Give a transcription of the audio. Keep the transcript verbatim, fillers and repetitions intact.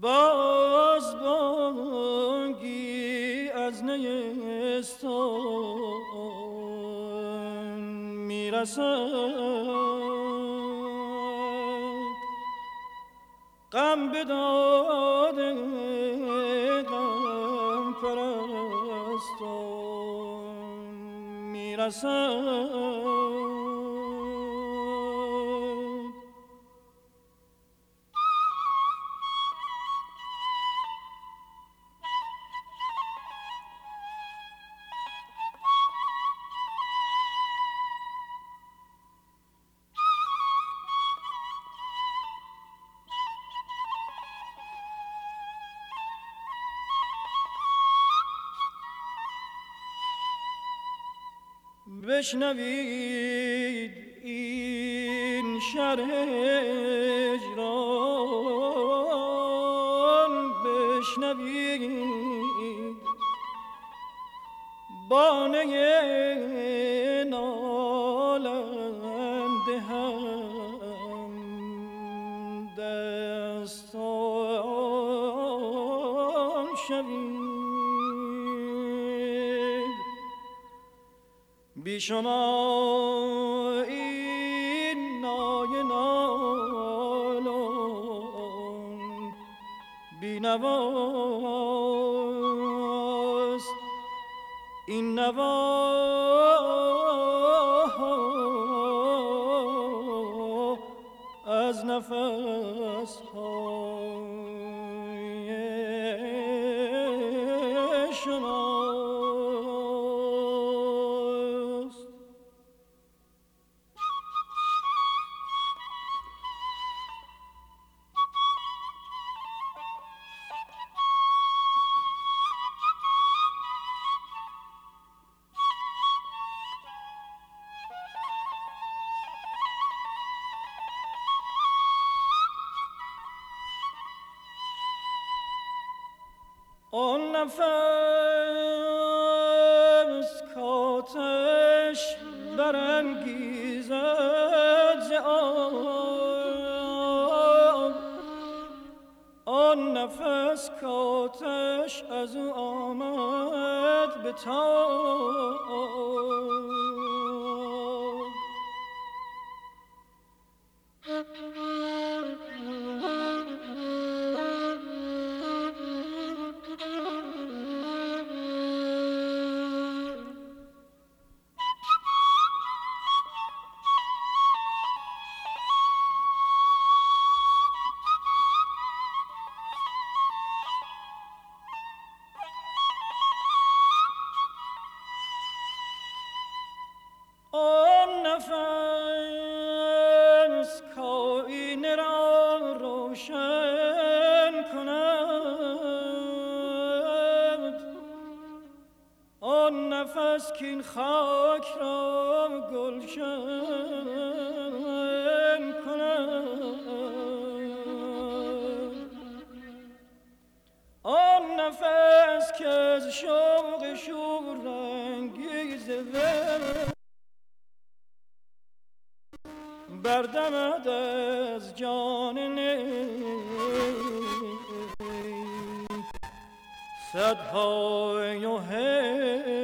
باز بانگی از نیستان میرسد، غم بداد غم پرستان میرسد. بشنوید این شرح هجران، بشنوید بانه نالنده هم دستان شوید. بی شما این نای نالان بی نواست، این نوا از نفس های شما. آن نفس کاتش برانگیزد ز آب، آن نفس کاتش از او آمد به تاب. آن نفس کائینه را روشن کند، آن نفس کاین خاک را گلشن کند، آن نفس که از شوق شورانگیز بردمد از جان نی صدهای و